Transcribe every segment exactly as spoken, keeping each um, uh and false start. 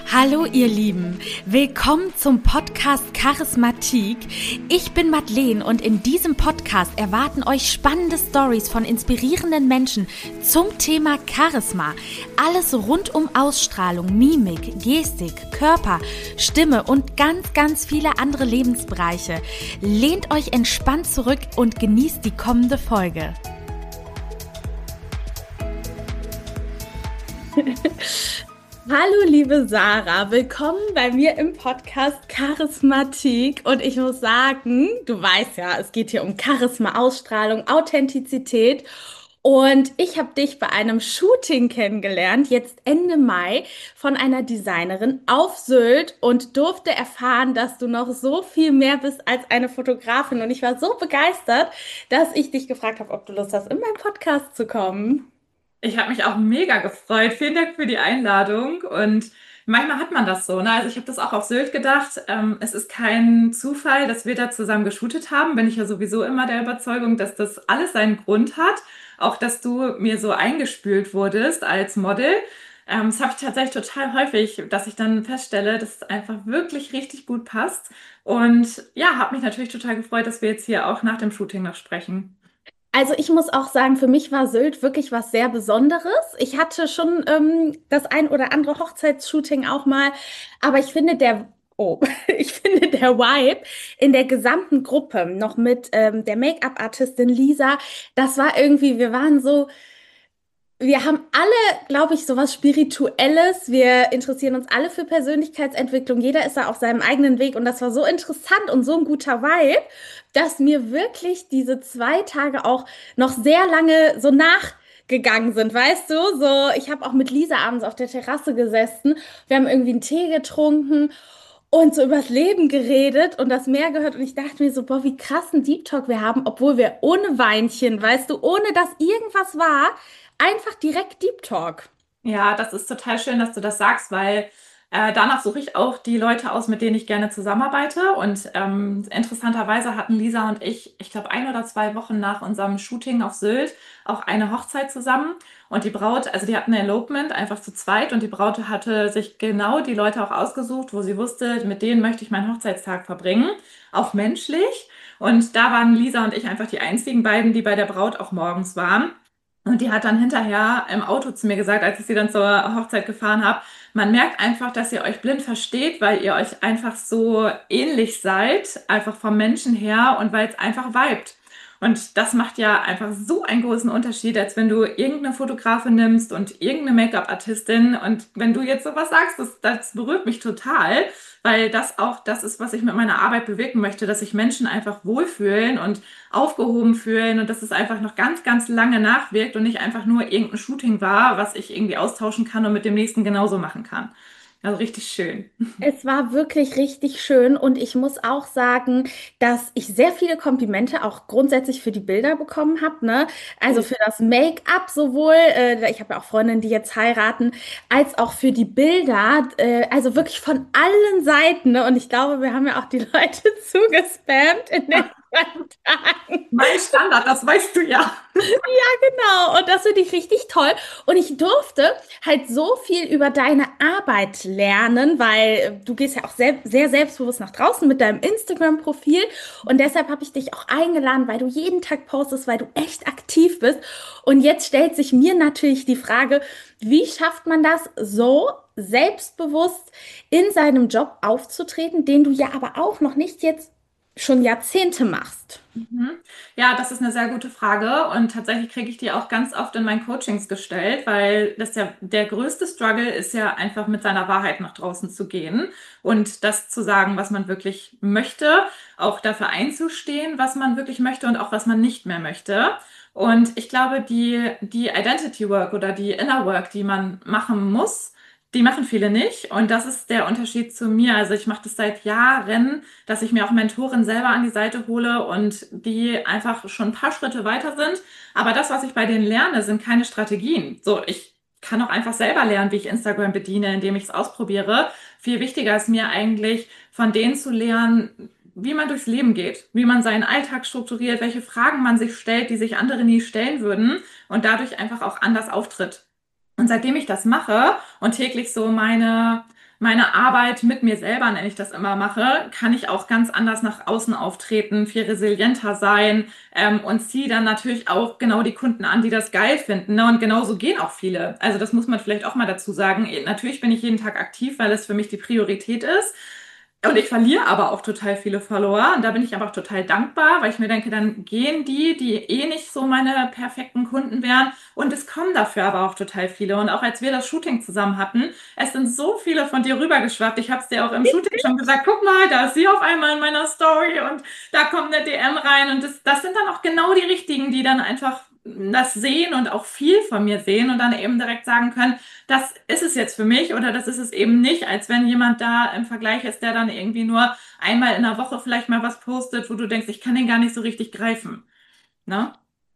Hallo ihr Lieben, willkommen zum Podcast Charismatik. Ich bin Madeleine und in diesem Podcast erwarten euch spannende Stories von inspirierenden Menschen zum Thema Charisma. Alles rund um Ausstrahlung, Mimik, Gestik, Körper, Stimme und ganz, ganz viele andere Lebensbereiche. Lehnt euch entspannt zurück und genießt die kommende Folge. Hallo liebe Sarah, willkommen bei mir im Podcast Charismatik und ich muss sagen, du weißt ja, es geht hier um Charisma, Ausstrahlung, Authentizität und ich habe dich bei einem Shooting kennengelernt, jetzt Ende Mai, von einer Designerin auf Sylt und durfte erfahren, dass du noch so viel mehr bist als eine Fotografin und ich war so begeistert, dass ich dich gefragt habe, ob du Lust hast, in meinen Podcast zu kommen. Ich habe mich auch mega gefreut. Vielen Dank für die Einladung. Und manchmal hat man das so, ne? Also ich habe das auch auf Sylt gedacht. Ähm, es ist kein Zufall, dass wir da zusammen geshootet haben. Bin ich ja sowieso immer der Überzeugung, dass das alles seinen Grund hat. Auch, dass du mir so eingespült wurdest als Model. Ähm, das habe ich tatsächlich total häufig, dass ich dann feststelle, dass es einfach wirklich richtig gut passt. Und ja, habe mich natürlich total gefreut, dass wir jetzt hier auch nach dem Shooting noch sprechen. Also ich muss auch sagen, für mich war Sylt wirklich was sehr Besonderes. Ich hatte schon ähm, das ein oder andere Hochzeitsshooting auch mal, aber ich finde der, oh, ich finde der Vibe in der gesamten Gruppe, noch mit ähm, der Make-up-Artistin Lisa, das war irgendwie, wir waren so, wir haben alle, glaube ich, sowas Spirituelles. Wir interessieren uns alle für Persönlichkeitsentwicklung. Jeder ist da auf seinem eigenen Weg. Und das war so interessant und so ein guter Vibe, dass mir wirklich diese zwei Tage auch noch sehr lange so nachgegangen sind, weißt du? So, ich habe auch mit Lisa abends auf der Terrasse gesessen. Wir haben irgendwie einen Tee getrunken und so übers Leben geredet und das Meer gehört. Und ich dachte mir so, boah, wie krass ein Deep Talk wir haben, obwohl wir ohne Weinchen, weißt du, ohne dass irgendwas war, einfach direkt Deep Talk. Ja, das ist total schön, dass du das sagst, weil äh, danach suche ich auch die Leute aus, mit denen ich gerne zusammenarbeite. Und ähm, interessanterweise hatten Lisa und ich, ich glaube, ein oder zwei Wochen nach unserem Shooting auf Sylt auch eine Hochzeit zusammen. Und die Braut, also die hatten ein Elopement einfach zu zweit und die Braut hatte sich genau die Leute auch ausgesucht, wo sie wusste, mit denen möchte ich meinen Hochzeitstag verbringen, auch menschlich. Und da waren Lisa und ich einfach die einzigen beiden, die bei der Braut auch morgens waren. Und die hat dann hinterher im Auto zu mir gesagt, als ich sie dann zur Hochzeit gefahren habe, man merkt einfach, dass ihr euch blind versteht, weil ihr euch einfach so ähnlich seid, einfach vom Menschen her und weil es einfach vibet. Und das macht ja einfach so einen großen Unterschied, als wenn du irgendeine Fotografin nimmst und irgendeine Make-up-Artistin. Und wenn du jetzt sowas sagst, das, das berührt mich total, weil das auch das ist, was ich mit meiner Arbeit bewirken möchte, dass sich Menschen einfach wohlfühlen und aufgehoben fühlen und dass es einfach noch ganz, ganz lange nachwirkt und nicht einfach nur irgendein Shooting war, was ich irgendwie austauschen kann und mit dem nächsten genauso machen kann. Also richtig schön. Es war wirklich richtig schön und ich muss auch sagen, dass ich sehr viele Komplimente auch grundsätzlich für die Bilder bekommen habe, ne? Also für das Make-up sowohl, äh, ich habe ja auch Freundinnen, die jetzt heiraten, als auch für die Bilder, äh, also wirklich von allen Seiten, ne? Und ich glaube, wir haben ja auch die Leute zugespammt in den Tagen. Mein Standard, das weißt du ja. Genau, und das finde ich richtig toll. Und ich durfte halt so viel über deine Arbeit lernen, weil äh, du gehst ja auch sehr, sehr selbstbewusst nach draußen mit deinem Instagram-Profil. Und deshalb habe ich dich auch eingeladen, weil du jeden Tag postest, weil du echt aktiv bist. Und jetzt stellt sich mir natürlich die Frage, wie schafft man das so selbstbewusst in seinem Job aufzutreten, den du ja aber auch noch nicht jetzt schon Jahrzehnte machst? Mhm. Ja, das ist eine sehr gute Frage und tatsächlich kriege ich die auch ganz oft in meinen Coachings gestellt, weil das ja der größte Struggle ist ja einfach mit seiner Wahrheit nach draußen zu gehen und das zu sagen, was man wirklich möchte, auch dafür einzustehen, was man wirklich möchte und auch was man nicht mehr möchte. Und ich glaube, die, die Identity Work oder die Inner Work, die man machen muss, die machen viele nicht. Und das ist der Unterschied zu mir. Also ich mache das seit Jahren, dass ich mir auch Mentoren selber an die Seite hole und die einfach schon ein paar Schritte weiter sind. Aber das, was ich bei denen lerne, sind keine Strategien. So, ich kann auch einfach selber lernen, wie ich Instagram bediene, indem ich es ausprobiere. Viel wichtiger ist mir eigentlich, von denen zu lernen, wie man durchs Leben geht, wie man seinen Alltag strukturiert, welche Fragen man sich stellt, die sich andere nie stellen würden und dadurch einfach auch anders auftritt. Und seitdem ich das mache und täglich so meine meine Arbeit mit mir selber, nenne ich das immer, mache, kann ich auch ganz anders nach außen auftreten, viel resilienter sein ähm, und ziehe dann natürlich auch genau die Kunden an, die das geil finden. Ne? Und genauso gehen auch viele. Also das muss man vielleicht auch mal dazu sagen. Natürlich bin ich jeden Tag aktiv, weil es für mich die Priorität ist. Und ich verliere aber auch total viele Follower. Und da bin ich aber auch total dankbar, weil ich mir denke, dann gehen die, die eh nicht so meine perfekten Kunden wären. Und es kommen dafür aber auch total viele. Und auch als wir das Shooting zusammen hatten, es sind so viele von dir rübergeschwappt. Ich habe es dir auch im Shooting schon gesagt, guck mal, da ist sie auf einmal in meiner Story und da kommt eine D M rein. Und das, das sind dann auch genau die richtigen, die dann einfach das sehen und auch viel von mir sehen und dann eben direkt sagen können, das ist es jetzt für mich oder das ist es eben nicht, als wenn jemand da im Vergleich ist, der dann irgendwie nur einmal in der Woche vielleicht mal was postet, wo du denkst, ich kann den gar nicht so richtig greifen. Ne?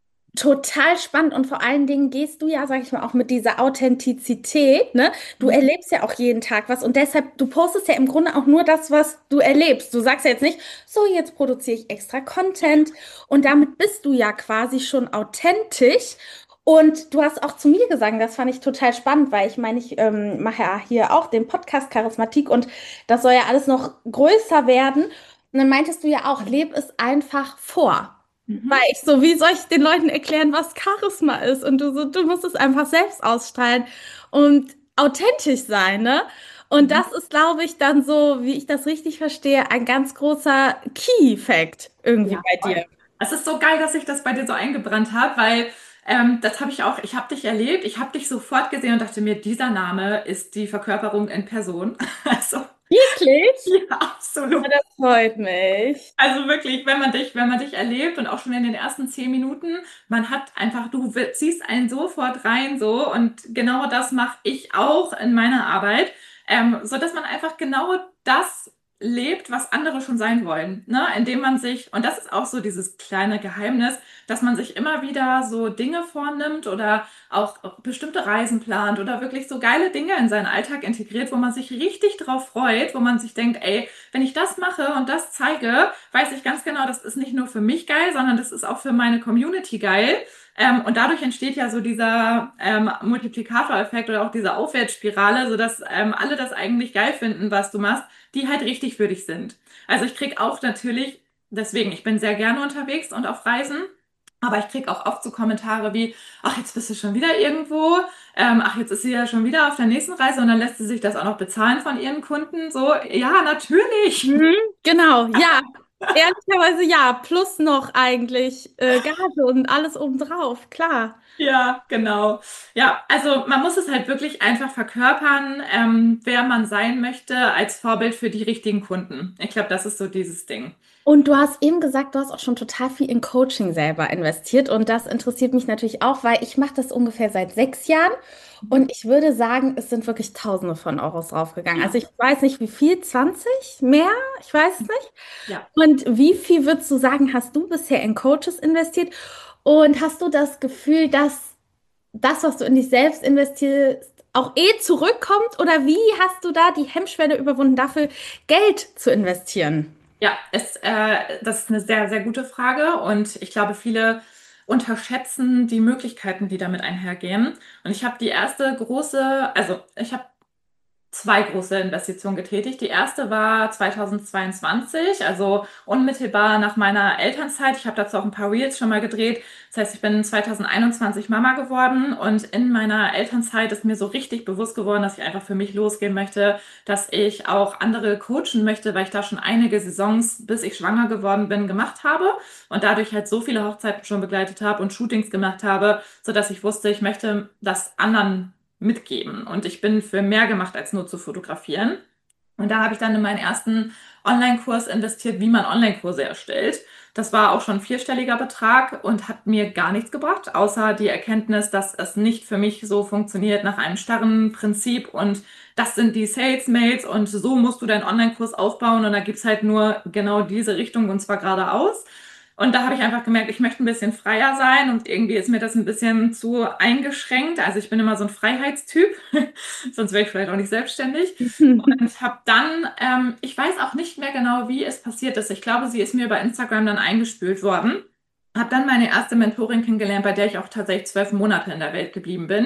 Total spannend und vor allen Dingen gehst du ja, sag ich mal, auch mit dieser Authentizität, ne? Du Mhm. erlebst ja auch jeden Tag was und deshalb, du postest ja im Grunde auch nur das, was du erlebst. Du sagst ja jetzt nicht, so, jetzt produziere ich extra Content und damit bist du ja quasi schon authentisch. Und du hast auch zu mir gesagt, das fand ich total spannend, weil ich meine, ich ähm, mache ja hier auch den Podcast Charismatik und das soll ja alles noch größer werden. Und dann meintest du ja auch, leb es einfach vor. Weil Mhm. ich so, wie soll ich den Leuten erklären, was Charisma ist? Und du so, du musst es einfach selbst ausstrahlen und authentisch sein, ne? Und Mhm. das ist, glaube ich, dann so, wie ich das richtig verstehe, ein ganz großer Key-Fact irgendwie Ja, bei voll. dir. Es ist so geil, dass ich das bei dir so eingebrannt habe, weil ähm, das habe ich auch, ich habe dich erlebt, ich habe dich sofort gesehen und dachte mir, dieser Name ist die Verkörperung in Person. Also, Wirklich? ja, Ja, absolut. das freut mich. Also wirklich, wenn man dich, wenn man dich erlebt und auch schon in den ersten zehn Minuten, man hat einfach, du wi- ziehst einen sofort rein so und genau das mache ich auch in meiner Arbeit, ähm, so dass man einfach genau das lebt, was andere schon sein wollen, ne? Indem man sich, und das ist auch so dieses kleine Geheimnis, dass man sich immer wieder so Dinge vornimmt oder auch bestimmte Reisen plant oder wirklich so geile Dinge in seinen Alltag integriert, wo man sich richtig drauf freut, wo man sich denkt, ey, wenn ich das mache und das zeige, weiß ich ganz genau, das ist nicht nur für mich geil, sondern das ist auch für meine Community geil. Ähm, und dadurch entsteht ja so dieser ähm, Multiplikatoreffekt oder auch diese Aufwärtsspirale, sodass ähm, alle das eigentlich geil finden, was du machst, die halt richtig für dich sind. Also ich krieg auch natürlich, deswegen, ich bin sehr gerne unterwegs und auf Reisen. Aber ich krieg auch oft so Kommentare wie, ach, jetzt bist du schon wieder irgendwo, ähm, ach, jetzt ist sie ja schon wieder auf der nächsten Reise und dann lässt sie sich das auch noch bezahlen von ihren Kunden. So, ja, natürlich. Mhm, genau, ja. Ehrlicherweise ja, plus noch eigentlich äh, Gage und alles obendrauf, klar. Ja, genau. Ja, also man muss es halt wirklich einfach verkörpern, ähm, wer man sein möchte, als Vorbild für die richtigen Kunden. Ich glaube, das ist so dieses Ding. Und du hast eben gesagt, du hast auch schon total viel in Coaching selber investiert. Und das interessiert mich natürlich auch, weil ich mache das ungefähr seit sechs Jahren. Und ich würde sagen, es sind wirklich Tausende von Euros draufgegangen. Also Ja, ich weiß nicht, wie viel, zwanzig mehr? Ich weiß es nicht. ja. Und wie viel würdest du sagen, hast du bisher in Coaches investiert? Und hast du das Gefühl, dass das, was du in dich selbst investierst, auch eh zurückkommt? Oder wie hast du da die Hemmschwelle überwunden, dafür Geld zu investieren? Ja, es, äh, das ist eine sehr, sehr gute Frage und ich glaube, viele unterschätzen die Möglichkeiten, die damit einhergehen. Und ich habe die erste große, also ich habe zwei große Investitionen getätigt. Die erste war zweitausendzweiundzwanzig, also unmittelbar nach meiner Elternzeit. Ich habe dazu auch ein paar Reels schon mal gedreht. Das heißt, ich bin zweitausendeinundzwanzig Mama geworden und in meiner Elternzeit ist mir so richtig bewusst geworden, dass ich einfach für mich losgehen möchte, dass ich auch andere coachen möchte, weil ich da schon einige Saisons, bis ich schwanger geworden bin, gemacht habe und dadurch halt so viele Hochzeiten schon begleitet habe und Shootings gemacht habe, sodass ich wusste, ich möchte das anderen mitgeben. Und ich bin für mehr gemacht, als nur zu fotografieren. Und da habe ich dann in meinen ersten Online-Kurs investiert, wie man Online-Kurse erstellt. Das war auch schon ein vierstelliger Betrag und hat mir gar nichts gebracht, außer die Erkenntnis, dass es nicht für mich so funktioniert nach einem starren Prinzip und das sind die Sales-Mails und so musst du deinen Online-Kurs aufbauen und da gibt's halt nur genau diese Richtung und zwar geradeaus. Und da habe ich einfach gemerkt, ich möchte ein bisschen freier sein und irgendwie ist mir das ein bisschen zu eingeschränkt. Also ich bin immer so ein Freiheitstyp, sonst wäre ich vielleicht auch nicht selbstständig. Und habe dann, ähm, ich weiß auch nicht mehr genau, wie es passiert ist. Ich glaube, sie ist mir über Instagram dann eingespült worden. Habe dann meine erste Mentorin kennengelernt, bei der ich auch tatsächlich zwölf Monate in der Welt geblieben bin.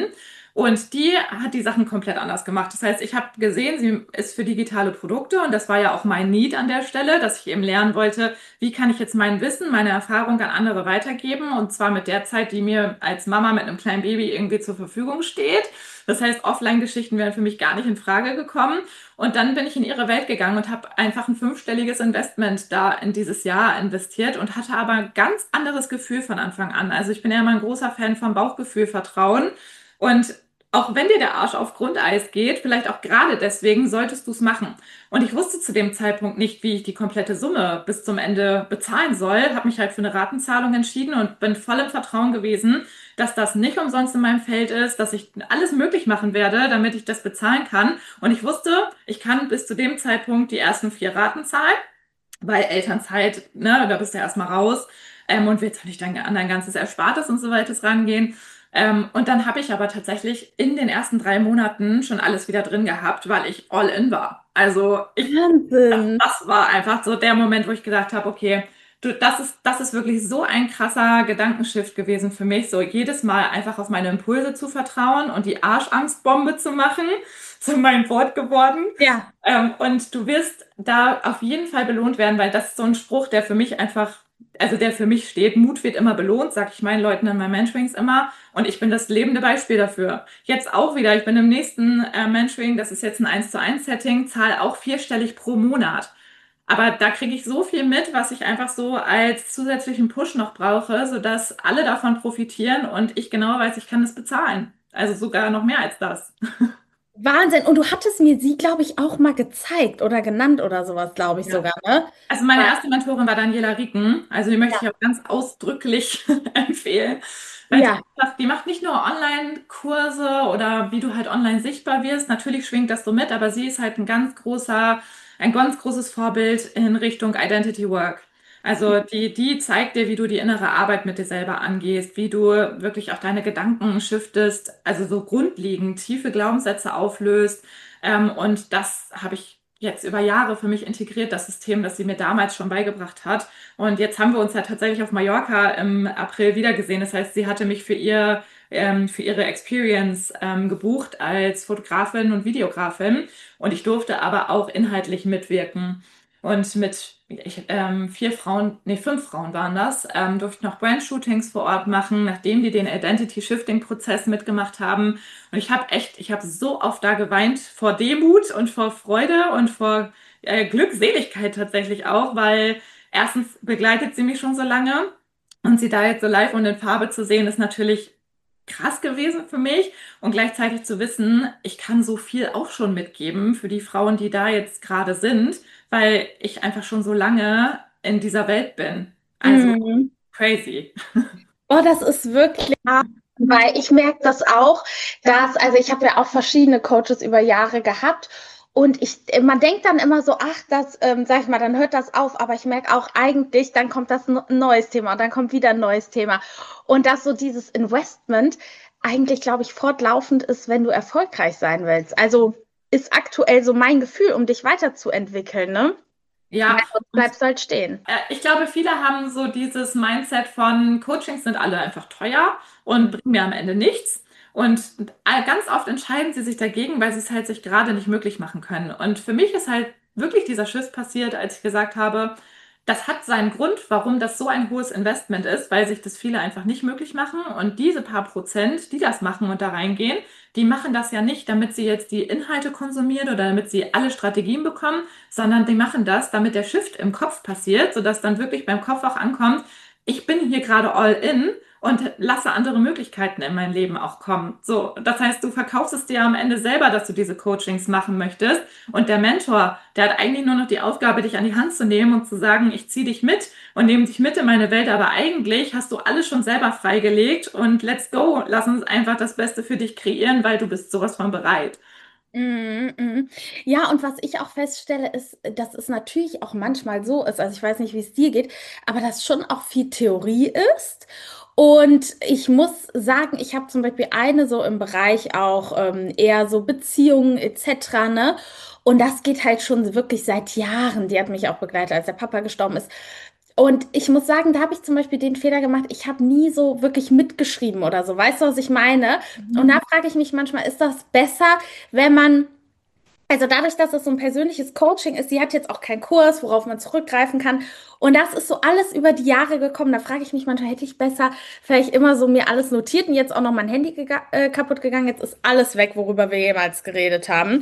Und die hat die Sachen komplett anders gemacht. Das heißt, ich habe gesehen, sie ist für digitale Produkte und das war ja auch mein Need an der Stelle, dass ich eben lernen wollte, wie kann ich jetzt mein Wissen, meine Erfahrung an andere weitergeben und zwar mit der Zeit, die mir als Mama mit einem kleinen Baby irgendwie zur Verfügung steht. Das heißt, Offline-Geschichten wären für mich gar nicht in Frage gekommen. Und dann bin ich in ihre Welt gegangen und habe einfach ein fünfstelliges Investment da in dieses Jahr investiert und hatte aber ein ganz anderes Gefühl von Anfang an. Also ich bin ja immer ein großer Fan vom Bauchgefühl, Vertrauen. Und auch wenn dir der Arsch auf Grundeis geht, vielleicht auch gerade deswegen solltest du es machen. Und ich wusste zu dem Zeitpunkt nicht, wie ich die komplette Summe bis zum Ende bezahlen soll, habe mich halt für eine Ratenzahlung entschieden und bin voll im Vertrauen gewesen, dass das nicht umsonst in meinem Feld ist, dass ich alles möglich machen werde, damit ich das bezahlen kann. Und ich wusste, ich kann bis zu dem Zeitpunkt die ersten vier Raten zahlen, weil Elternzeit, ne, da bist du ja erstmal raus, ähm, und willst ja nicht dein, an dein ganzes Erspartes und so weiter rangehen. Ähm, und dann habe ich aber tatsächlich in den ersten drei Monaten schon alles wieder drin gehabt, weil ich all in war. Also ich, Wahnsinn. das war einfach so der Moment, wo ich gedacht habe, okay, du, das ist, das ist wirklich so ein krasser Gedankenshift gewesen für mich, so jedes Mal einfach auf meine Impulse zu vertrauen und die Arschangstbombe zu machen, zu meinem Wort geworden. Ja. Ähm, und du wirst da auf jeden Fall belohnt werden, weil das ist so ein Spruch, der für mich einfach, also der für mich steht. Mut wird immer belohnt, sage ich meinen Leuten in meinen Mentorings immer. Und ich bin das lebende Beispiel dafür. Jetzt auch wieder, ich bin im nächsten äh, Mentoring, das ist jetzt ein eins zu eins Setting, zahle auch vierstellig pro Monat. Aber da kriege ich so viel mit, was ich einfach so als zusätzlichen Push noch brauche, sodass alle davon profitieren und ich genau weiß, ich kann das bezahlen. Also sogar noch mehr als das. Wahnsinn. Und du hattest mir sie, glaube ich, auch mal gezeigt oder genannt oder sowas, glaube ich Ja. sogar, ne? Also meine erste Mentorin war Daniela Rieken. Also die möchte ich Ja. auch ganz ausdrücklich empfehlen. Weil die, Ja. macht- die macht nicht nur Online-Kurse oder wie du halt online sichtbar wirst. Natürlich schwingt das so mit, aber sie ist halt ein ganz großer, ein ganz großes Vorbild in Richtung Identity Work. Also die, die zeigt dir, wie du die innere Arbeit mit dir selber angehst, wie du wirklich auch deine Gedanken shiftest, also so grundlegend tiefe Glaubenssätze auflöst. Ähm, und das habe ich jetzt über Jahre für mich integriert, das System, das sie mir damals schon beigebracht hat. Und jetzt haben wir uns ja tatsächlich auf Mallorca im April wiedergesehen. Das heißt, sie hatte mich für ihr, ähm, für ihre Experience ähm, gebucht als Fotografin und Videografin. Und ich durfte aber auch inhaltlich mitwirken. Und mit ich, ähm, vier Frauen, nee, fünf Frauen waren das, ähm, durfte ich noch Brand-Shootings vor Ort machen, nachdem die den Identity-Shifting-Prozess mitgemacht haben. Und ich habe echt, ich habe so oft da geweint vor Demut und vor Freude und vor äh, Glückseligkeit tatsächlich auch, weil erstens begleitet sie mich schon so lange und sie da jetzt so live und in Farbe zu sehen, ist natürlich krass gewesen für mich und gleichzeitig zu wissen, ich kann so viel auch schon mitgeben für die Frauen, die da jetzt gerade sind, weil ich einfach schon so lange in dieser Welt bin. Also Mhm. crazy. Oh, das ist wirklich, ja, weil ich merke das auch, dass, also ich habe ja auch verschiedene Coaches über Jahre gehabt und ich, man denkt dann immer so, ach, das, ähm, sag ich mal, dann hört das auf, aber ich merke auch eigentlich, dann kommt das ein neues Thema und dann kommt wieder ein neues Thema und dass so dieses Investment eigentlich, glaube ich, fortlaufend ist, wenn du erfolgreich sein willst. Also ist aktuell so mein Gefühl, um dich weiterzuentwickeln, ne? Weil Ja, sonst und bleibst du halt stehen. Äh, ich glaube, viele haben so dieses Mindset von Coachings sind alle einfach teuer und bringen mir am Ende nichts. Und äh, ganz oft entscheiden sie sich dagegen, weil sie es halt sich gerade nicht möglich machen können. Und für mich ist halt wirklich dieser Schiff passiert, als ich gesagt habe, das hat seinen Grund, warum das so ein hohes Investment ist, weil sich das viele einfach nicht möglich machen. Und diese paar Prozent, die das machen und da reingehen, die machen das ja nicht, damit sie jetzt die Inhalte konsumieren oder damit sie alle Strategien bekommen, sondern die machen das, damit der Shift im Kopf passiert, sodass dann wirklich beim Kopf auch ankommt, ich bin hier gerade all in und lasse andere Möglichkeiten in mein Leben auch kommen. So, das heißt, du verkaufst es dir am Ende selber, dass du diese Coachings machen möchtest und der Mentor, der hat eigentlich nur noch die Aufgabe, dich an die Hand zu nehmen und zu sagen, ich ziehe dich mit und nehme dich mit in meine Welt, aber eigentlich hast du alles schon selber freigelegt und let's go, lass uns einfach das Beste für dich kreieren, weil du bist sowas von bereit. Mhm, mhm. Ja, und was ich auch feststelle, ist, dass es natürlich auch manchmal so ist, also ich weiß nicht, wie es dir geht, aber dass schon auch viel Theorie ist. Und ich muss sagen, ich habe zum Beispiel eine so im Bereich auch ähm, eher so Beziehungen et cetera, ne? Und das geht halt schon wirklich seit Jahren. Die hat mich auch begleitet, als der Papa gestorben ist. Und ich muss sagen, da habe ich zum Beispiel den Fehler gemacht, ich habe nie so wirklich mitgeschrieben oder so. Weißt du, was ich meine? Und da Mhm. frage ich mich manchmal, ist das besser, wenn man, also dadurch, dass es so ein persönliches Coaching ist, sie hat jetzt auch keinen Kurs, worauf man zurückgreifen kann. Und das ist so alles über die Jahre gekommen. Da frage ich mich manchmal, hätte ich besser vielleicht immer so mir alles notiert und jetzt auch noch mein Handy gega- äh, kaputt gegangen. Jetzt ist alles weg, worüber wir jemals geredet haben.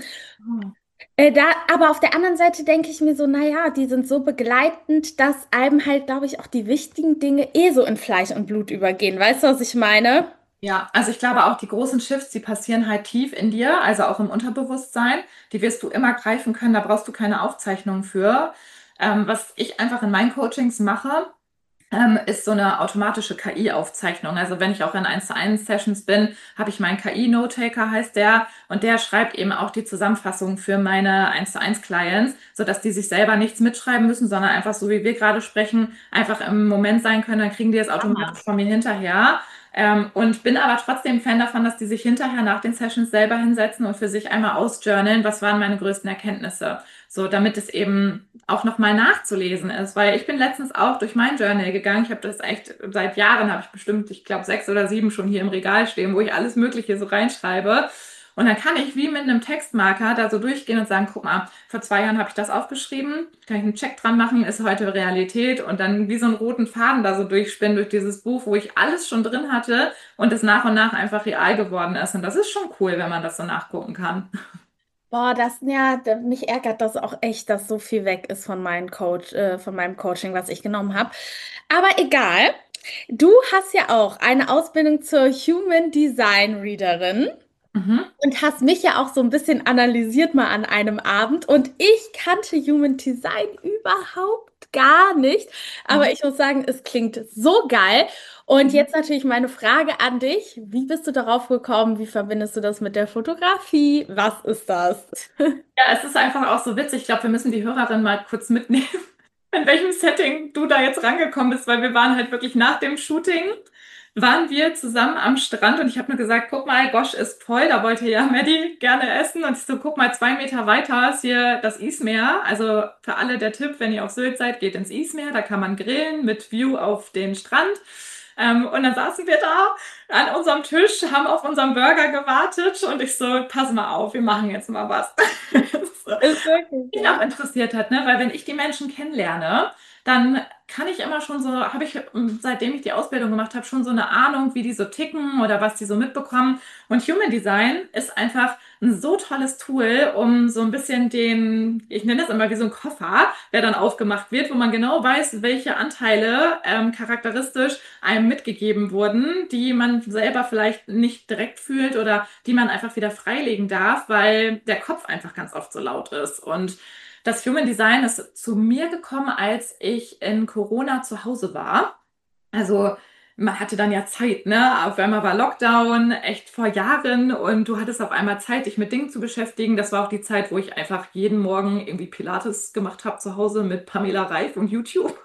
Äh, da, aber auf der anderen Seite denke ich mir so, naja, die sind so begleitend, dass einem halt, glaube ich, auch die wichtigen Dinge eh so in Fleisch und Blut übergehen. Weißt du, was ich meine? Ja, also ich glaube auch, die großen Shifts, die passieren halt tief in dir, also auch im Unterbewusstsein. Die wirst du immer greifen können, da brauchst du keine Aufzeichnung für. Ähm, was ich einfach in meinen Coachings mache, ähm, ist so eine automatische K I-Aufzeichnung. Also wenn ich auch in eins zu eins Sessions bin, habe ich meinen K I-Note-Taker, heißt der, und der schreibt eben auch die Zusammenfassung für meine eins zu eins Clients, sodass die sich selber nichts mitschreiben müssen, sondern einfach so wie wir gerade sprechen, einfach im Moment sein können, dann kriegen die es Hammer. automatisch von mir hinterher. Ähm, und bin aber trotzdem Fan davon, dass die sich hinterher nach den Sessions selber hinsetzen und für sich einmal ausjournalen, was waren meine größten Erkenntnisse. So, damit es eben auch nochmal nachzulesen ist, weil ich bin letztens auch durch mein Journal gegangen. Ich habe das echt seit Jahren, habe ich bestimmt, ich glaube, sechs oder sieben schon hier im Regal stehen, wo ich alles Mögliche so reinschreibe. Und dann kann ich wie mit einem Textmarker da so durchgehen und sagen, guck mal, vor zwei Jahren habe ich das aufgeschrieben, kann ich einen Check dran machen, ist heute Realität und dann wie so einen roten Faden da so durchspinnen durch dieses Buch, wo ich alles schon drin hatte und es nach und nach einfach real geworden ist. Und das ist schon cool, wenn man das so nachgucken kann. Boah, das, ja, da- mich ärgert das auch echt, dass so viel weg ist von meinem Coach, äh, von meinem Coaching, was ich genommen habe. Aber egal. Du hast ja auch eine Ausbildung zur Human Design Readerin. Mhm. Und hast mich ja auch so ein bisschen analysiert mal an einem Abend. Und ich kannte Human Design überhaupt gar nicht. Aber ich muss sagen, es klingt so geil. Und Mhm. jetzt natürlich meine Frage an dich. Wie bist du darauf gekommen? Wie verbindest du das mit der Fotografie? Was ist das? Ja, es ist einfach auch so witzig. Ich glaube, wir müssen die Hörerin mal kurz mitnehmen, in welchem Setting du da jetzt rangekommen bist, weil wir waren halt wirklich nach dem Shooting, waren wir zusammen am Strand und ich habe nur gesagt, guck mal, Gosh ist voll, da wollte ja Maddie gerne essen und ich so, guck mal, zwei Meter weiter ist hier das Ismeer. Also für alle der Tipp, wenn ihr auf Sylt seid, geht ins Ismeer, da kann man grillen mit View auf den Strand. Ähm, und dann saßen wir da an unserem Tisch, haben auf unseren Burger gewartet und ich so, pass mal auf, wir machen jetzt mal was. So. Ist wirklich Mich auch so. interessiert hat, ne? Weil wenn ich die Menschen kennenlerne, dann kann ich immer schon so, habe ich, ähm, seitdem ich die Ausbildung gemacht habe, schon so eine Ahnung, wie die so ticken oder was die so mitbekommen. Und Human Design ist einfach ein so tolles Tool, um so ein bisschen den, ich nenne das immer wie so ein Koffer, der dann aufgemacht wird, wo man genau weiß, welche Anteile ähm, charakteristisch einem mitgegeben wurden, die man selber vielleicht nicht direkt fühlt oder die man einfach wieder freilegen darf, weil der Kopf einfach ganz oft so laut ist. Und das Human Design ist zu mir gekommen, als ich in Corona zu Hause war. Also man hatte dann ja Zeit, ne? Auf einmal war Lockdown, echt vor Jahren und du hattest auf einmal Zeit, dich mit Dingen zu beschäftigen. Das war auch die Zeit, wo ich einfach jeden Morgen irgendwie Pilates gemacht habe zu Hause mit Pamela Reif und YouTube.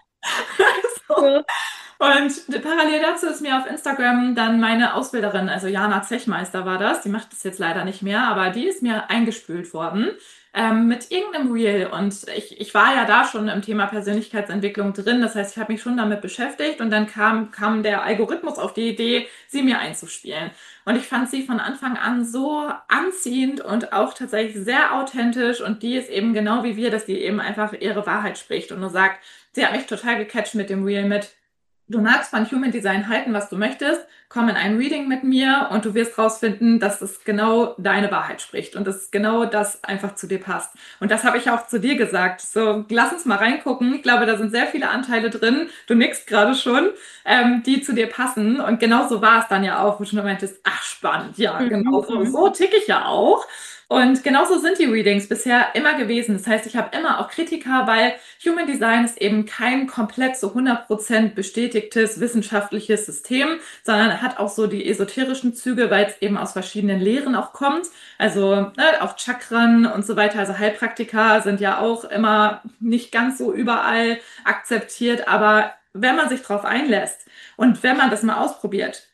So. So. Und parallel dazu ist mir auf Instagram dann meine Ausbilderin, also Jana Zechmeister war das, die macht das jetzt leider nicht mehr, aber die ist mir eingespült worden ähm, mit irgendeinem Reel. Und ich, ich war ja da schon im Thema Persönlichkeitsentwicklung drin, das heißt, ich habe mich schon damit beschäftigt und dann kam, kam der Algorithmus auf die Idee, sie mir einzuspielen. Und ich fand sie von Anfang an so anziehend und auch tatsächlich sehr authentisch und die ist eben genau wie wir, dass die eben einfach ihre Wahrheit spricht und nur sagt, sie hat mich total gecatcht mit dem Reel mit. Du magst von Human Design halten, was du möchtest. Komm in ein Reading mit mir und du wirst rausfinden, dass es genau deine Wahrheit spricht und dass genau das einfach zu dir passt. Und das habe ich auch zu dir gesagt. So, lass uns mal reingucken. Ich glaube, da sind sehr viele Anteile drin. Du nickst gerade schon, ähm, die zu dir passen. Und genau so war es dann ja auch, wo du meintest, ach spannend, ja, genau so, Mhm. so ticke ich ja auch. Und genauso sind die Readings bisher immer gewesen. Das heißt, ich habe immer auch Kritiker, weil Human Design ist eben kein komplett zu hundert Prozent bestätigtes wissenschaftliches System, sondern hat auch so die esoterischen Züge, weil es eben aus verschiedenen Lehren auch kommt. Also ne, auch Chakren und so weiter. Also Heilpraktiker sind ja auch immer nicht ganz so überall akzeptiert. Aber wenn man sich darauf einlässt und wenn man das mal ausprobiert,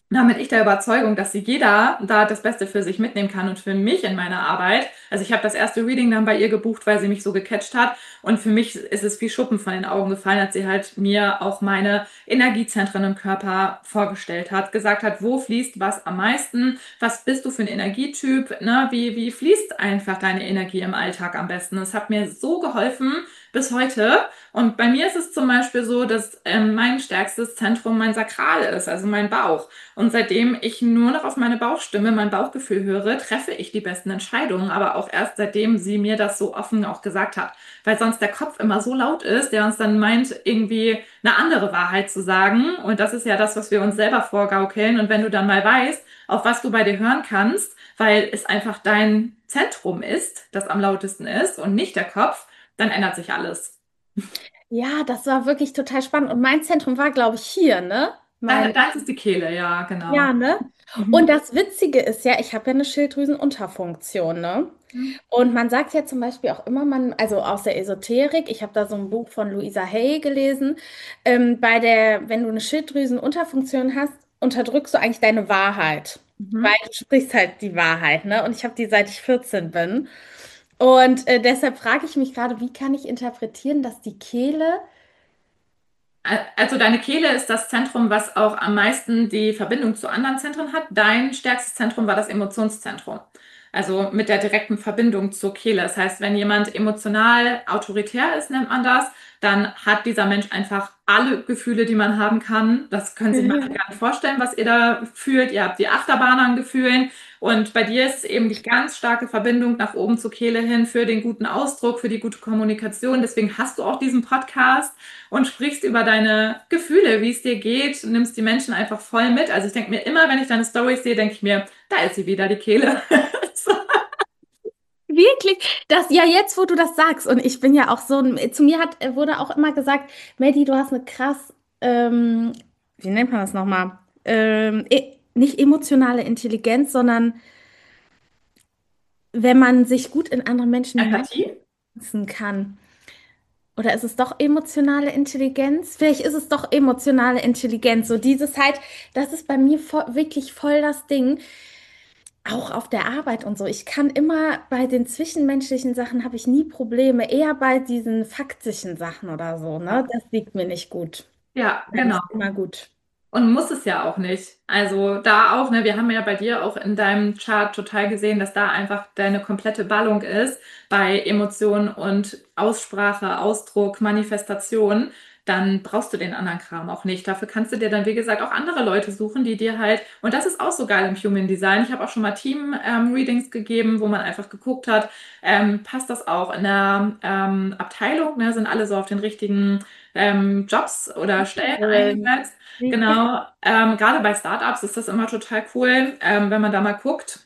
da bin ich der Überzeugung, dass sie jeder da das Beste für sich mitnehmen kann und für mich in meiner Arbeit. Also ich habe das erste Reading dann bei ihr gebucht, weil sie mich so gecatcht hat. Und für mich ist es wie Schuppen von den Augen gefallen, als sie halt mir auch meine Energiezentren im Körper vorgestellt hat, gesagt hat, wo fließt was am meisten, was bist du für ein Energietyp, ne? Wie, wie fließt einfach deine Energie im Alltag am besten. Das hat mir so geholfen bis heute. Und bei mir ist es zum Beispiel so, dass ähm, mein stärkstes Zentrum mein Sakral ist, also mein Bauch. Und seitdem ich nur noch auf meine Bauchstimme, mein Bauchgefühl höre, treffe ich die besten Entscheidungen. Aber auch erst seitdem sie mir das so offen auch gesagt hat. Weil sonst der Kopf immer so laut ist, der uns dann meint, irgendwie eine andere Wahrheit zu sagen. Und das ist ja das, was wir uns selber vorgaukeln. Und wenn du dann mal weißt, auf was du bei dir hören kannst, weil es einfach dein Zentrum ist, das am lautesten ist und nicht der Kopf, dann ändert sich alles. Ja, das war wirklich total spannend. Und mein Zentrum war, glaube ich, hier, ne? Dein, Mein, deins ist die Kehle, ja, genau. ja, ne? Und Mhm. das Witzige ist ja, ich habe ja eine Schilddrüsenunterfunktion, ne? Und man sagt ja zum Beispiel auch immer, man, also aus der Esoterik, ich habe da so ein Buch von Louisa Hay gelesen, ähm, bei der, wenn du eine Schilddrüsenunterfunktion hast, unterdrückst du eigentlich deine Wahrheit. Weil Mhm. du sprichst halt die Wahrheit, ne? Und ich habe die seit ich vierzehn bin. Und äh, deshalb frage ich mich gerade, wie kann ich interpretieren, dass die Kehle. Also deine Kehle ist das Zentrum, was auch am meisten die Verbindung zu anderen Zentren hat. Dein stärkstes Zentrum war das Emotionszentrum. Also mit der direkten Verbindung zur Kehle. Das heißt, wenn jemand emotional autoritär ist, nennt man das, dann hat dieser Mensch einfach alle Gefühle, die man haben kann. Das können Sie sich manche gar nicht vorstellen, was ihr da fühlt. Ihr habt die Achterbahn an Gefühlen. Und bei dir ist es eben die ganz starke Verbindung nach oben zur Kehle hin für den guten Ausdruck, für die gute Kommunikation. Deswegen hast du auch diesen Podcast und sprichst über deine Gefühle, wie es dir geht, nimmst die Menschen einfach voll mit. Also ich denke mir immer, wenn ich deine Storys sehe, denke ich mir, da ist sie wieder, die Kehle. So. Wirklich, das ja jetzt, wo du das sagst, und ich bin ja auch so, zu mir hat, wurde auch immer gesagt, Maddie, du hast eine krass, ähm, wie nennt man das nochmal? Ähm, e nicht emotionale Intelligenz, sondern wenn man sich gut in andere Menschen Empathie? hineinversetzen kann. Oder ist es doch emotionale Intelligenz? Vielleicht ist es doch emotionale Intelligenz. So dieses halt, das ist bei mir vo wirklich voll das Ding. Auch auf der Arbeit und so. Ich kann immer bei den zwischenmenschlichen Sachen habe ich nie Probleme. Eher bei diesen faktischen Sachen oder so, ne? Ja, Das liegt mir nicht gut. ja, Ja, genau. nicht immer gut. Und muss es ja auch nicht. Also da auch, ne, wir haben ja bei dir auch in deinem Chart total gesehen, dass da einfach deine komplette Ballung ist bei Emotionen und Aussprache, Ausdruck, Manifestation. Dann brauchst du den anderen Kram auch nicht. Dafür kannst du dir dann, wie gesagt, auch andere Leute suchen, die dir halt, und das ist auch so geil im Human Design. Ich habe auch schon mal Team-Readings gegeben, wo man einfach geguckt hat, ähm, passt das auch in der ähm, Abteilung, ne, sind alle so auf den richtigen ähm, Jobs oder Stellen Cool. eingesetzt. Wie geil. Genau, ähm, gerade bei Startups ist das immer total cool, ähm, wenn man da mal guckt.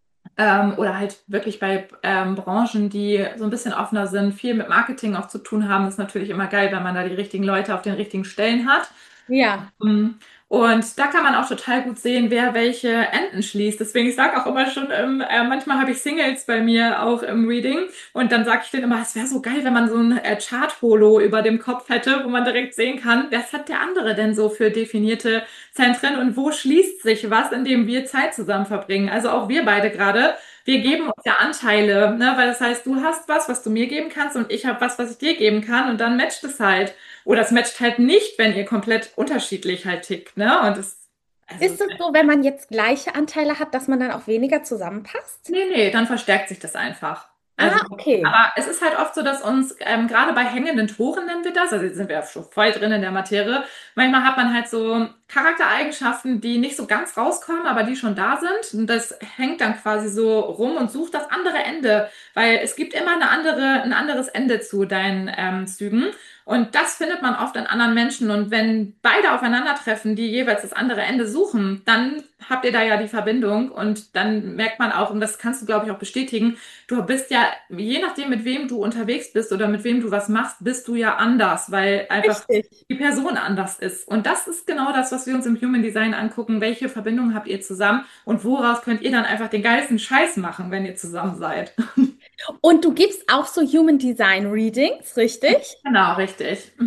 Ähm, oder halt wirklich bei ähm, Branchen, die so ein bisschen offener sind, viel mit Marketing auch zu tun haben, ist natürlich immer geil, wenn man da die richtigen Leute auf den richtigen Stellen hat. Ja. Mm. Und da kann man auch total gut sehen, wer welche Enden schließt. Deswegen, ich sage auch immer schon, ähm, äh, manchmal habe ich Singles bei mir auch im Reading und dann sage ich denen immer, es wäre so geil, wenn man so ein äh, Chart-Holo über dem Kopf hätte, wo man direkt sehen kann, was hat der andere denn so für definierte Zentren und wo schließt sich was, indem wir Zeit zusammen verbringen. Also auch wir beide gerade, wir geben uns ja Anteile, ne? Weil das heißt, du hast was, was du mir geben kannst und ich habe was, was ich dir geben kann und dann matcht es halt. Oder es matcht halt nicht, wenn ihr komplett unterschiedlich halt tickt, ne? Und das, also, Ist es so, wenn man jetzt gleiche Anteile hat, dass man dann auch weniger zusammenpasst? nee, nee, dann verstärkt sich das einfach. Also, Ah, okay. aber es ist halt oft so, dass uns, ähm, gerade bei hängenden Toren nennen wir das, also jetzt sind wir ja schon voll drin in der Materie, manchmal hat man halt so Charaktereigenschaften, die nicht so ganz rauskommen, aber die schon da sind. Und das hängt dann quasi so rum und sucht das andere Ende, weil es gibt immer eine andere, ein anderes Ende zu deinen ähm, Zügen. Und das findet man oft an anderen Menschen. Und wenn beide aufeinandertreffen, die jeweils das andere Ende suchen, dann habt ihr da ja die Verbindung. Und dann merkt man auch, und das kannst du, glaube ich, auch bestätigen, du bist ja, je nachdem, mit wem du unterwegs bist oder mit wem du was machst, bist du ja anders, weil einfach Richtig. die Person anders ist. Und das ist genau das, was wir uns im Human Design angucken. Welche Verbindungen habt ihr zusammen und woraus könnt ihr dann einfach den geilsten Scheiß machen, wenn ihr zusammen seid? Und du gibst auch so Human Design Readings, richtig? Genau, richtig. Mhm.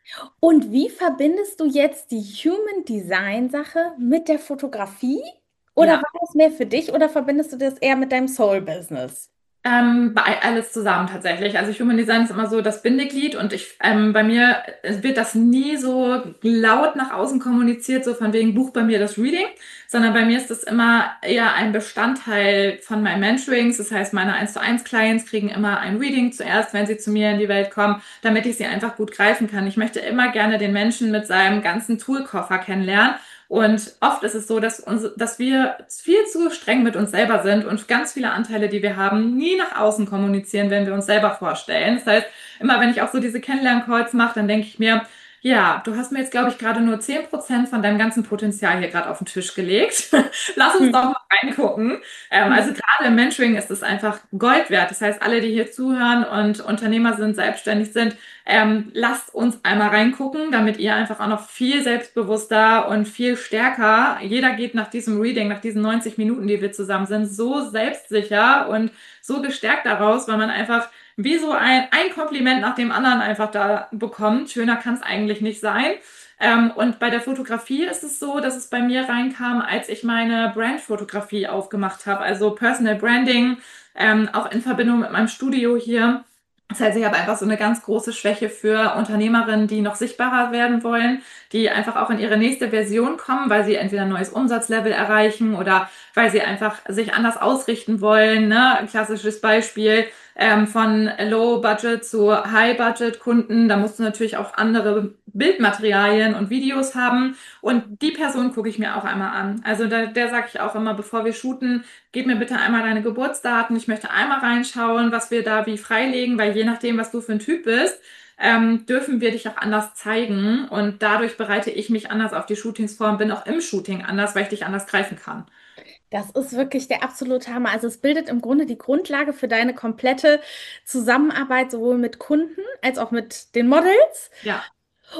Und wie verbindest du jetzt die Human Design Sache mit der Fotografie? Oder Ja. war das mehr für dich oder verbindest du das eher mit deinem Soul Business? Ähm, bei alles zusammen tatsächlich. Also Human Design ist immer so das Bindeglied und ich, ähm, bei mir wird das nie so laut nach außen kommuniziert, so von wegen Buch bei mir das Reading, sondern bei mir ist das immer eher ein Bestandteil von meinen Mentorings. Das heißt, meine eins zu eins Clients kriegen immer ein Reading zuerst, wenn sie zu mir in die Welt kommen, damit ich sie einfach gut greifen kann. Ich möchte immer gerne den Menschen mit seinem ganzen Toolkoffer kennenlernen. Und oft ist es so, dass, uns, dass wir viel zu streng mit uns selber sind und ganz viele Anteile, die wir haben, nie nach außen kommunizieren, wenn wir uns selber vorstellen. Das heißt, immer wenn ich auch so diese Kennenlern-Calls mache, dann denke ich mir, ja, du hast mir jetzt, glaube ich, gerade nur zehn Prozent von deinem ganzen Potenzial hier gerade auf den Tisch gelegt. Lass uns doch Hm. mal reingucken. Ähm, also gerade im Mentoring ist es einfach Gold wert. Das heißt, alle, die hier zuhören und Unternehmer sind, selbstständig sind, ähm, lasst uns einmal reingucken, damit ihr einfach auch noch viel selbstbewusster und viel stärker, jeder geht nach diesem Reading, nach diesen neunzig Minuten, die wir zusammen sind, so selbstsicher und so gestärkt daraus, weil man einfach wie so ein, ein Kompliment nach dem anderen einfach da bekommt. Schöner kann es eigentlich nicht sein. Ähm, und bei der Fotografie ist es so, dass es bei mir reinkam, als ich meine Brandfotografie aufgemacht habe, also Personal Branding, ähm, auch in Verbindung mit meinem Studio hier. Das heißt, ich habe einfach so eine ganz große Schwäche für Unternehmerinnen, die noch sichtbarer werden wollen, die einfach auch in ihre nächste Version kommen, weil sie entweder ein neues Umsatzlevel erreichen oder weil sie einfach sich anders ausrichten wollen. Ne? Ein klassisches Beispiel ähm, von Low-Budget zu High-Budget-Kunden. Da musst du natürlich auch andere Bildmaterialien und Videos haben. Und die Person gucke ich mir auch einmal an. Also da, der sage ich auch immer, bevor wir shooten, gib mir bitte einmal deine Geburtsdaten. Ich möchte einmal reinschauen, was wir da wie freilegen, weil je nachdem, was du für ein Typ bist, ähm, dürfen wir dich auch anders zeigen. Und dadurch bereite ich mich anders auf die Shootings vor und bin auch im Shooting anders, weil ich dich anders greifen kann. Das ist wirklich der absolute Hammer. Also es bildet im Grunde die Grundlage für deine komplette Zusammenarbeit, sowohl mit Kunden als auch mit den Models. Ja.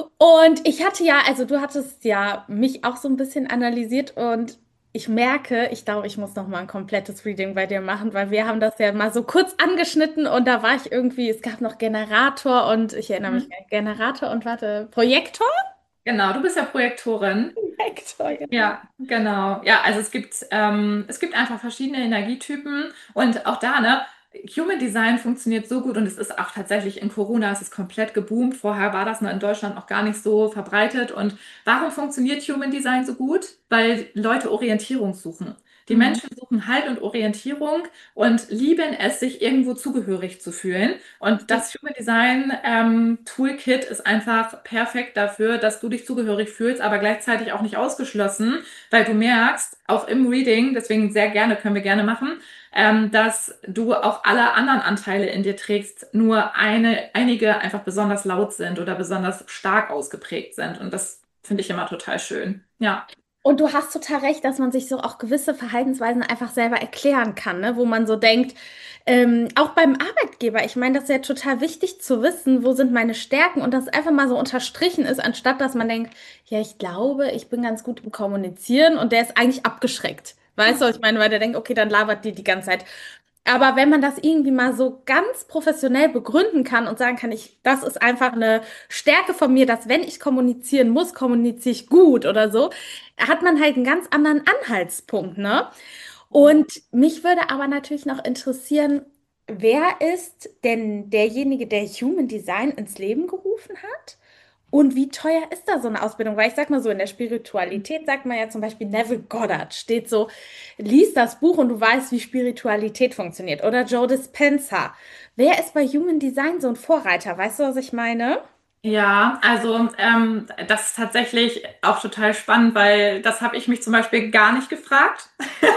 Und ich hatte ja, also du hattest ja mich auch so ein bisschen analysiert und ich merke, ich glaube, ich muss noch mal ein komplettes Reading bei dir machen, weil wir haben das ja mal so kurz angeschnitten und da war ich irgendwie, es gab noch Generator und ich erinnere mich, Mhm. Generator und warte, Projektor? Genau, du bist ja Projektorin. Projektor, genau. Ja, genau. Ja, also es gibt, ähm, es gibt einfach verschiedene Energietypen und auch da, ne, Human Design funktioniert so gut und es ist auch tatsächlich in Corona, es ist komplett geboomt. Vorher war das nur in Deutschland noch gar nicht so verbreitet. Und warum funktioniert Human Design so gut? Weil Leute Orientierung suchen. Die Mhm. Menschen suchen Halt und Orientierung und lieben es, sich irgendwo zugehörig zu fühlen. Und das Human Design ähm, Toolkit ist einfach perfekt dafür, dass du dich zugehörig fühlst, aber gleichzeitig auch nicht ausgeschlossen, weil du merkst, auch im Reading, deswegen sehr gerne, können wir gerne machen, ähm, dass du auch alle anderen Anteile in dir trägst, nur eine, einige einfach besonders laut sind oder besonders stark ausgeprägt sind. Und das finde ich immer total schön. Ja. Und du hast total recht, dass man sich so auch gewisse Verhaltensweisen einfach selber erklären kann, ne? Wo man so denkt, ähm, auch beim Arbeitgeber, ich meine, das ist ja total wichtig zu wissen, wo sind meine Stärken und das einfach mal so unterstrichen ist, anstatt dass man denkt, ja, ich glaube, ich bin ganz gut im Kommunizieren und der ist eigentlich abgeschreckt. Weißt du, was ich meine, weil der denkt, okay, dann labert die die ganze Zeit. Aber wenn man das irgendwie mal so ganz professionell begründen kann und sagen kann, ich, das ist einfach eine Stärke von mir, dass wenn ich kommunizieren muss, kommuniziere ich gut oder so, hat man halt einen ganz anderen Anhaltspunkt, ne? Und mich würde aber natürlich noch interessieren, wer ist denn derjenige, der Human Design ins Leben gerufen hat? Und wie teuer ist da so eine Ausbildung? Weil ich sag mal so, in der Spiritualität sagt man ja zum Beispiel Neville Goddard steht so, lies das Buch und du weißt, wie Spiritualität funktioniert. Oder Joe Dispenza. Wer ist bei Human Design so ein Vorreiter? Weißt du, was ich meine? Ja, also ähm, das ist tatsächlich auch total spannend, weil das habe ich mich zum Beispiel gar nicht gefragt.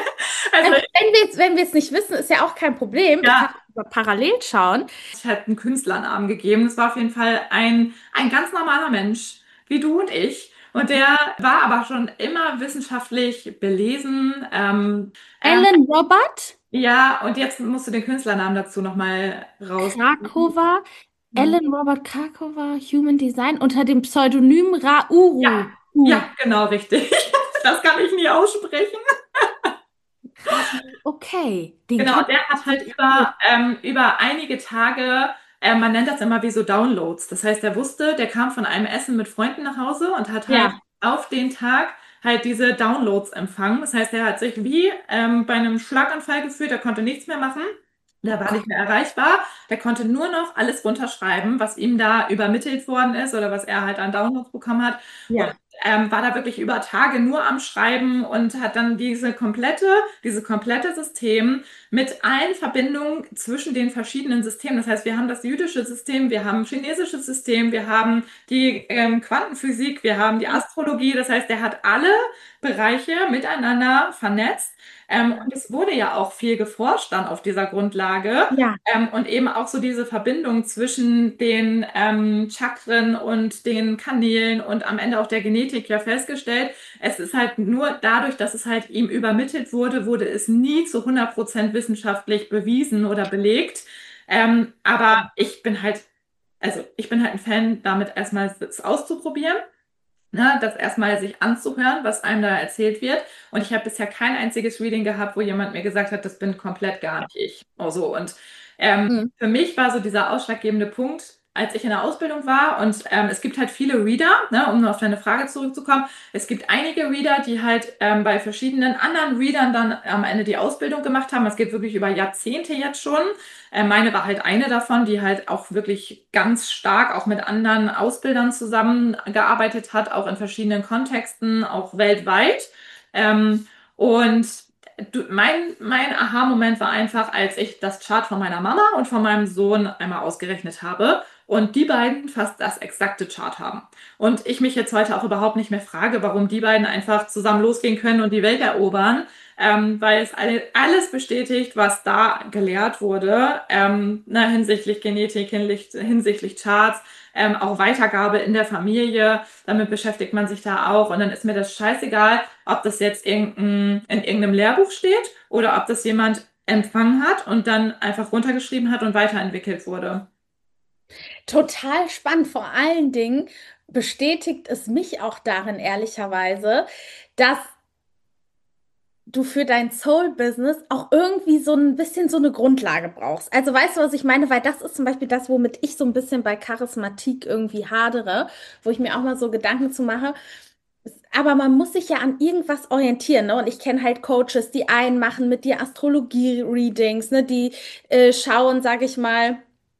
Also Also, wenn wir jetzt, wenn wir es nicht wissen, ist ja auch kein Problem. Ich kann ja, aber parallel schauen. ich hat einen Künstlernamen gegeben. Das war auf jeden Fall ein, ein ganz normaler Mensch, wie du und ich. Und der war aber schon immer wissenschaftlich belesen. Ähm, ähm, Alan Robert, ja, und jetzt musst du den Künstlernamen dazu nochmal raus. Krakower, Alan Robert Krakower, Human Design unter dem Pseudonym Ja, Raouru. ja, Uh, genau, richtig. Das kann ich nie aussprechen. Ra okay, den Genau, kennt der hat man. halt über, ähm, über einige Tage äh, man nennt das immer wie so Downloads. Das heißt, er wusste, der kam von einem Essen mit Freunden nach Hause und hat halt Ja. auf den Tag halt diese Downloads empfangen. Das heißt, er hat sich wie ähm, bei einem Schlaganfall gefühlt, er konnte nichts mehr machen. Der war nicht mehr erreichbar. Der konnte nur noch alles runterschreiben, was ihm da übermittelt worden ist oder was er halt an Downloads bekommen hat. Und Ja. ähm, war da wirklich über Tage nur am Schreiben und hat dann diese komplette, dieses komplette System mit allen Verbindungen zwischen den verschiedenen Systemen. Das heißt, wir haben das jüdische System, wir haben ein chinesisches System, wir haben die ähm, Quantenphysik, wir haben die Astrologie. Das heißt, er hat alle Bereiche miteinander vernetzt. Ähm, und es wurde ja auch viel geforscht dann auf dieser Grundlage. Ja. Ähm, und eben auch so diese Verbindung zwischen den ähm, Chakren und den Kanälen und am Ende auch der Genetik ja festgestellt. Es ist halt nur dadurch, dass es halt ihm übermittelt wurde, wurde es nie zu hundert Prozent wissenschaftlich bewiesen oder belegt. Ähm, aber ich bin halt, also ich bin halt ein Fan, damit erstmal es auszuprobieren. Ne, das erstmal sich anzuhören, was einem da erzählt wird. Und ich habe bisher kein einziges Reading gehabt, wo jemand mir gesagt hat, das bin komplett gar nicht ich. Also, und ähm, Mhm. für mich war so dieser ausschlaggebende Punkt, als ich in der Ausbildung war. Und ähm, es gibt halt viele Reader, ne, um nur auf deine Frage zurückzukommen. Es gibt einige Reader, die halt ähm, bei verschiedenen anderen Readern dann am Ende die Ausbildung gemacht haben. Es geht wirklich über Jahrzehnte jetzt schon. Äh, meine war halt eine davon, die halt auch wirklich ganz stark auch mit anderen Ausbildern zusammengearbeitet hat, auch in verschiedenen Kontexten, auch weltweit. Ähm, und du, mein, mein Aha-Moment war einfach, als ich das Chart von meiner Mama und von meinem Sohn einmal ausgerechnet habe und die beiden fast das exakte Chart haben. Und ich mich jetzt heute auch überhaupt nicht mehr frage, warum die beiden einfach zusammen losgehen können und die Welt erobern, ähm, weil es alle, alles bestätigt, was da gelehrt wurde, ähm, na, hinsichtlich Genetik, hinsichtlich, hinsichtlich Charts, ähm, auch Weitergabe in der Familie, damit beschäftigt man sich da auch. Und dann ist mir das scheißegal, ob das jetzt irgendein, in irgendeinem Lehrbuch steht oder ob das jemand empfangen hat und dann einfach runtergeschrieben hat und weiterentwickelt wurde. Total spannend. Vor allen Dingen bestätigt es mich auch darin, ehrlicherweise, dass du für dein Soul-Business auch irgendwie so ein bisschen so eine Grundlage brauchst. Also weißt du, was ich meine? Weil das ist zum Beispiel das, womit ich so ein bisschen bei Charismatik irgendwie hadere, wo ich mir auch mal so Gedanken zu mache. Aber man muss sich ja an irgendwas orientieren, ne? Und ich kenne halt Coaches, die einen machen mit dir Astrologie-Readings, ne? Die äh, schauen, sag ich mal,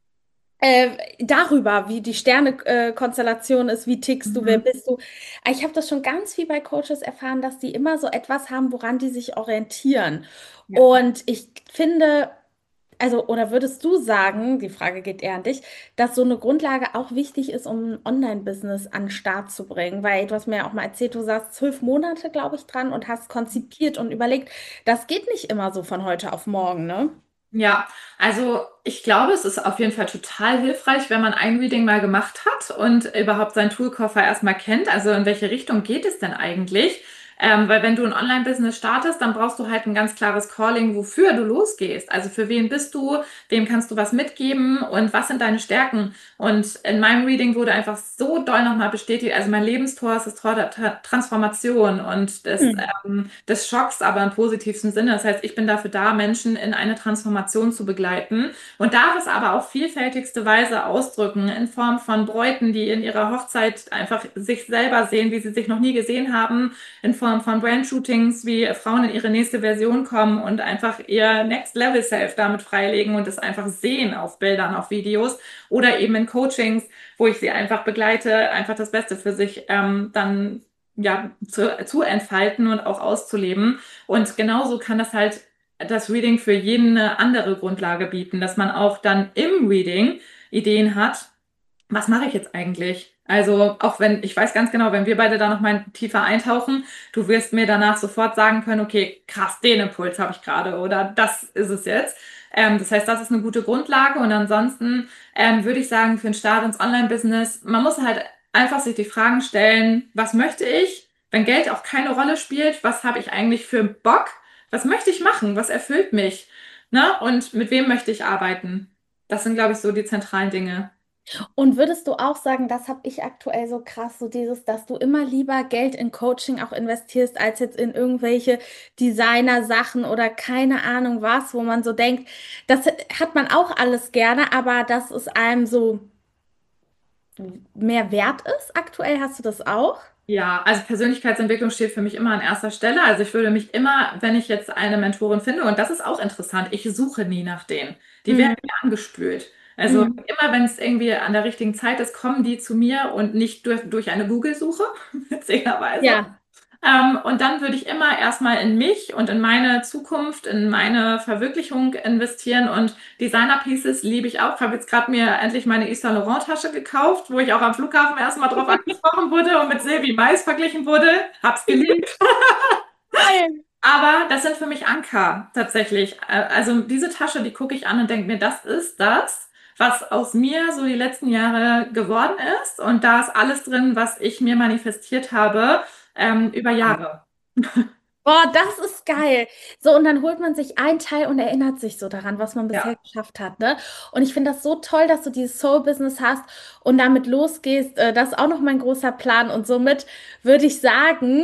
äh, darüber, wie die Sterne-Konstellation ist, wie tickst du, wer Mhm. bist du. Ich habe das schon ganz viel bei Coaches erfahren, dass die immer so etwas haben, woran die sich orientieren. Ja. Und ich finde, also, oder würdest du sagen, die Frage geht eher an dich, dass so eine Grundlage auch wichtig ist, um ein Online-Business an den Start zu bringen? Weil du hast mir ja auch mal erzählt, du saßt zwölf Monate, glaube ich, dran und hast konzipiert und überlegt, das geht nicht immer so von heute auf morgen, ne? Ja, also ich glaube, es ist auf jeden Fall total hilfreich, wenn man ein Reading mal gemacht hat und überhaupt seinen Toolkoffer erstmal kennt. Also in welche Richtung geht es denn eigentlich? Ähm, weil wenn du ein Online-Business startest, dann brauchst du halt ein ganz klares Calling, wofür du losgehst. Also für wen bist du, wem kannst du was mitgeben und was sind deine Stärken? Und in meinem Reading wurde einfach so doll nochmal bestätigt, also mein Lebenstor ist das Tor der Tra- Transformation und des, Hm. ähm, des Schocks, aber im positivsten Sinne. Das heißt, ich bin dafür da, Menschen in eine Transformation zu begleiten und darf es aber auf vielfältigste Weise ausdrücken, in Form von Bräuten, die in ihrer Hochzeit einfach sich selber sehen, wie sie sich noch nie gesehen haben, in Form von Brand-Shootings, wie Frauen in ihre nächste Version kommen und einfach ihr Next-Level-Self damit freilegen und es einfach sehen auf Bildern, auf Videos oder eben in Coachings, wo ich sie einfach begleite, einfach das Beste für sich ähm, dann ja zu, zu entfalten und auch auszuleben. Und genauso kann das halt das Reading für jeden eine andere Grundlage bieten, dass man auch dann im Reading Ideen hat, was mache ich jetzt eigentlich? Also auch wenn, ich weiß ganz genau, wenn wir beide da noch mal tiefer eintauchen, du wirst mir danach sofort sagen können, okay, krass, den Impuls habe ich gerade oder das ist es jetzt. Ähm, das heißt, das ist eine gute Grundlage und ansonsten ähm, würde ich sagen, für den Start ins Online-Business, man muss halt einfach sich die Fragen stellen, was möchte ich? Wenn Geld auch keine Rolle spielt, was habe ich eigentlich für Bock? Was möchte ich machen? Was erfüllt mich? Ne? Und mit wem möchte ich arbeiten? Das sind, glaube ich, so die zentralen Dinge. Und würdest du auch sagen, das habe ich aktuell so krass, so dieses, dass du immer lieber Geld in Coaching auch investierst, als jetzt in irgendwelche Designer-Sachen oder keine Ahnung was, wo man so denkt, das hat man auch alles gerne, aber dass es einem so mehr wert ist. Aktuell hast du das auch? Ja, also Persönlichkeitsentwicklung steht für mich immer an erster Stelle. Also ich würde mich immer, wenn ich jetzt eine Mentorin finde, und das ist auch interessant, ich suche nie nach denen. Die werden Mhm. mir angespült. Also Mhm. immer, wenn es irgendwie an der richtigen Zeit ist, kommen die zu mir und nicht durch, durch eine Google-Suche, witzigerweise. Ja. Ähm, und dann würde ich immer erstmal in mich und in meine Zukunft, in meine Verwirklichung investieren. Und Designer Pieces liebe ich auch. Ich habe jetzt gerade mir endlich meine Yves Saint Laurent Tasche gekauft, wo ich auch am Flughafen erstmal drauf angesprochen wurde und mit Sylvie Mais verglichen wurde. Hab's geliebt. Geil. Aber das sind für mich Anker tatsächlich. Äh, Also diese Tasche, die gucke ich an und denke mir, das ist das, was aus mir so die letzten Jahre geworden ist. Und da ist alles drin, was ich mir manifestiert habe, ähm, über Jahre. Boah, das ist geil. So, und dann holt man sich ein Teil und erinnert sich so daran, was man bisher Ja. geschafft hat, ne? Und ich finde das so toll, dass du dieses Soul-Business hast und damit losgehst. Äh, Das ist auch noch mein großer Plan. Und somit würde ich sagen,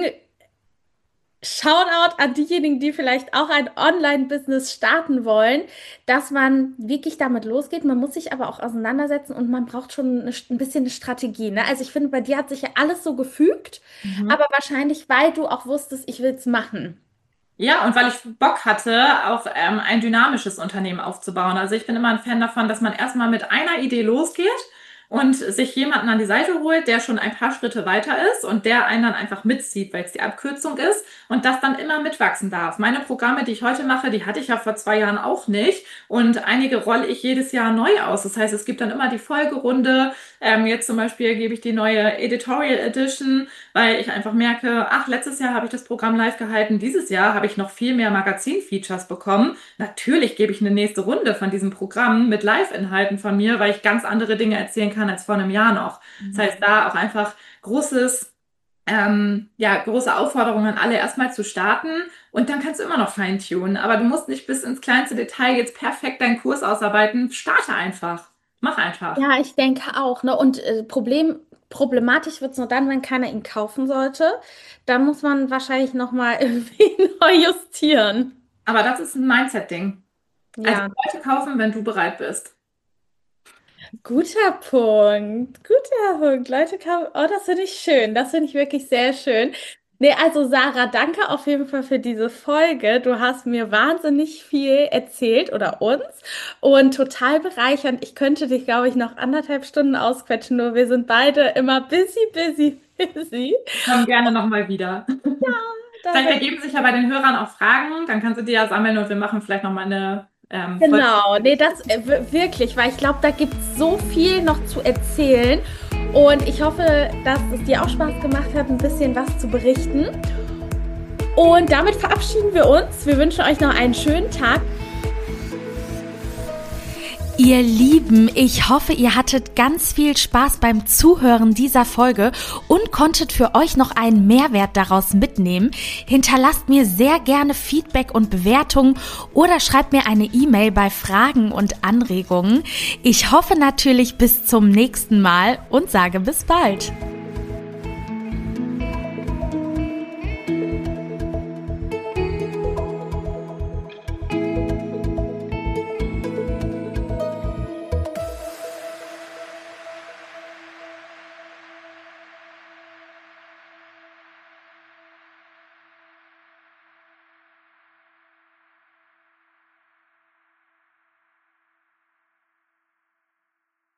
Shoutout an diejenigen, die vielleicht auch ein Online-Business starten wollen, dass man wirklich damit losgeht. Man muss sich aber auch auseinandersetzen und man braucht schon eine, ein bisschen eine Strategie, ne? Also ich finde, bei dir hat sich ja alles so gefügt, Mhm. aber wahrscheinlich, weil du auch wusstest, ich will es machen. Ja, und weil ich Bock hatte, auch ähm, ein dynamisches Unternehmen aufzubauen. Also ich bin immer ein Fan davon, dass man erstmal mit einer Idee losgeht und sich jemanden an die Seite holt, der schon ein paar Schritte weiter ist und der einen dann einfach mitzieht, weil es die Abkürzung ist und das dann immer mitwachsen darf. Meine Programme, die ich heute mache, die hatte ich ja vor zwei Jahren auch nicht und einige rolle ich jedes Jahr neu aus. Das heißt, es gibt dann immer die Folgerunde. Ähm, jetzt zum Beispiel gebe ich die neue Editorial Edition, weil ich einfach merke, ach, letztes Jahr habe ich das Programm live gehalten, dieses Jahr habe ich noch viel mehr Magazin-Features bekommen. Natürlich gebe ich eine nächste Runde von diesem Programm mit Live-Inhalten von mir, weil ich ganz andere Dinge erzählen kann als vor einem Jahr noch. Das heißt, da auch einfach großes, ähm, ja, große Aufforderung an alle, erstmal zu starten und dann kannst du immer noch feintunen. Aber du musst nicht bis ins kleinste Detail jetzt perfekt deinen Kurs ausarbeiten. Starte einfach. Mach einfach. Ja, ich denke auch, ne? Und äh, Problem, problematisch wird es nur dann, wenn keiner ihn kaufen sollte. Dann muss man wahrscheinlich nochmal irgendwie neu justieren. Aber das ist ein Mindset-Ding. Also Ja, Leute kaufen, wenn du bereit bist. guter Punkt. Guter Punkt. Leute kamen. Oh, das finde ich schön. Das finde ich wirklich sehr schön. Nee, also Sarah, danke auf jeden Fall für diese Folge. Du hast mir wahnsinnig viel erzählt oder uns und total bereichernd. Ich könnte dich, glaube ich, noch anderthalb Stunden ausquetschen, nur wir sind beide immer busy, busy, busy. Komm gerne nochmal wieder. Da Vielleicht bin ergeben sich ja bei den Hörern auch Fragen, dann kannst du die ja sammeln und wir machen vielleicht nochmal eine ähm, Folge. Genau, nee, das äh, w- wirklich, weil ich glaube, da gibt es so viel noch zu erzählen. Und ich hoffe, dass es dir auch Spaß gemacht hat, ein bisschen was zu berichten. Und damit verabschieden wir uns. Wir wünschen euch noch einen schönen Tag. Ihr Lieben, ich hoffe, ihr hattet ganz viel Spaß beim Zuhören dieser Folge und konntet für euch noch einen Mehrwert daraus mitnehmen. Hinterlasst mir sehr gerne Feedback und Bewertungen oder schreibt mir eine E-Mail bei Fragen und Anregungen. Ich hoffe natürlich bis zum nächsten Mal und sage bis bald.